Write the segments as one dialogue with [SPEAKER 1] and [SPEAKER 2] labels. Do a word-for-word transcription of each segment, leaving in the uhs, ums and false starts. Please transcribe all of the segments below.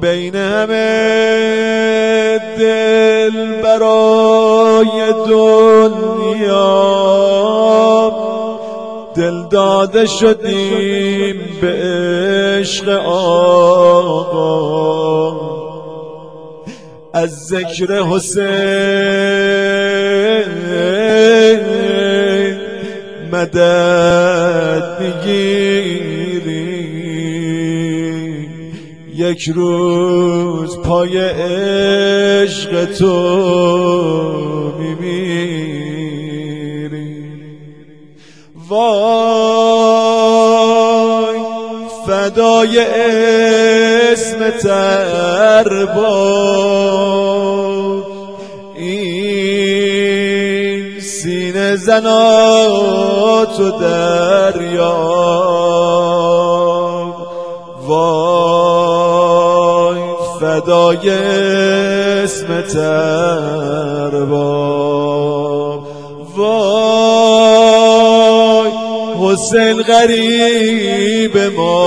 [SPEAKER 1] بین همه دل برای دنیا دل داده شدیم به عشق آقا. از ذکر حسین مدد میگیری، یک روز پای عشق تو میمیری. وای فدای اسم تربار، این سینه زنات و دریا. وای فدای اسم تربار. وای حسین غریب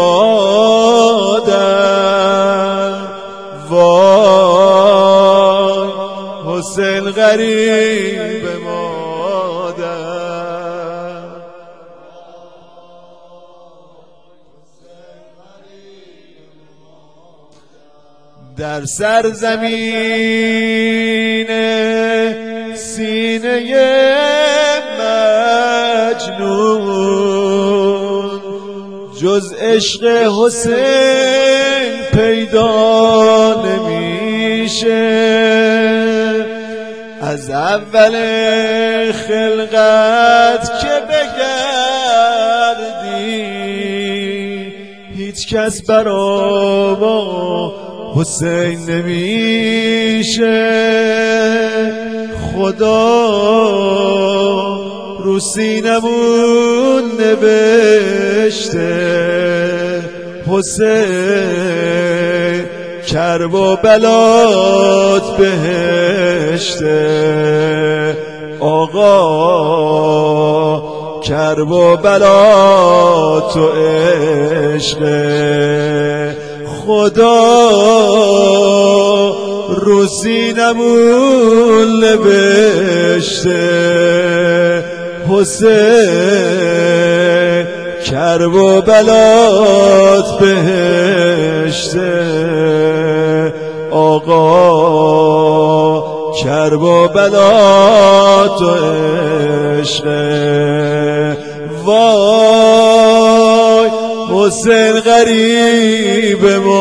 [SPEAKER 1] مادر، وای حسین غریب مادر. در سرزمین سینه مجنون جز عشق حسین پیدا نمیشه. از اول خلقت که بگردی هیچ کس برا ما حسین نمیشه. خدا رو سینمون نوشته حسین کرب و بلات بهشته. آقا کرب و بلات و عشقه. خدا رو سینمون نوشته حسین کرب و بلات بهشته. آقا کرب و بلات و عشقه. وای حسین غریب ما